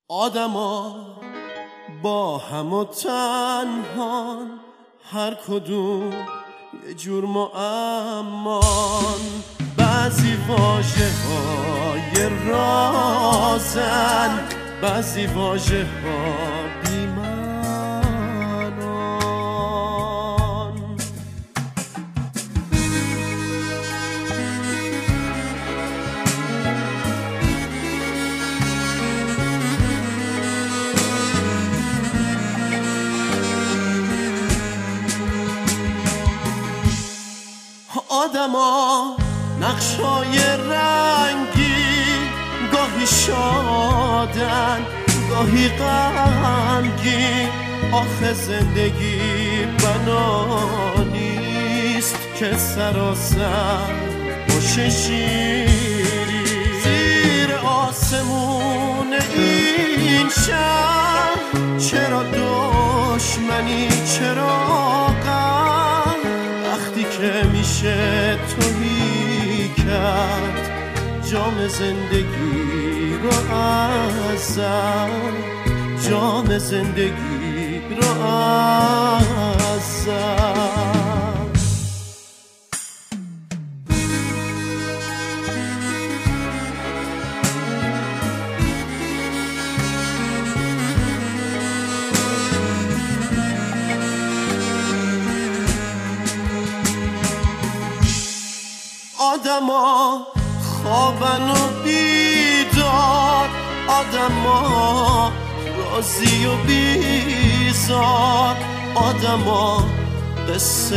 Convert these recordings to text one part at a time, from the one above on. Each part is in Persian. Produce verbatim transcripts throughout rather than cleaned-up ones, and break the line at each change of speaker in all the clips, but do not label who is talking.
آدما با هم و تنهان، هر کدوم یه جور معمان. بعضی واژه های رازن، بعضی واژه ها بی‌معنان. آدما نقشای رنگی، گاهی شادن گاهی غمگین. آخه زندگی بنا نیست که سراسر باشه شیری. زیر آسمون این شهر چرا دشمنی، چرا غم؟ وقتی که میشه توهی کرد جام زندگی رو ازم، جام زندگی رو ازم. آدما خوابن و بیدار، آدما راضی و بیزار. آدما قصه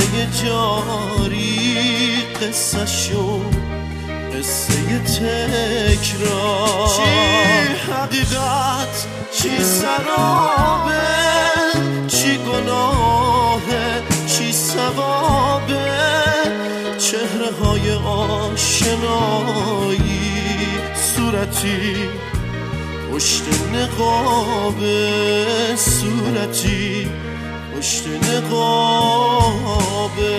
جاری، قصه شون قصه تکرار. چی حقیقت چی سرابه، چی گناهه چی ثوابه. چهره های آشنایی، صورتی پشت نقابه، صورتی پشت نقابه.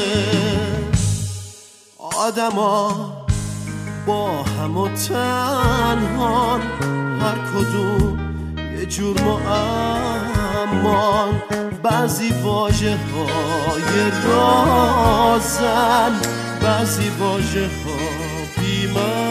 آدما با هم و تنهان، هر کدوم یه جور معمان. بعضی واژه های رازن، بعضی واژه ها بی‌معنی.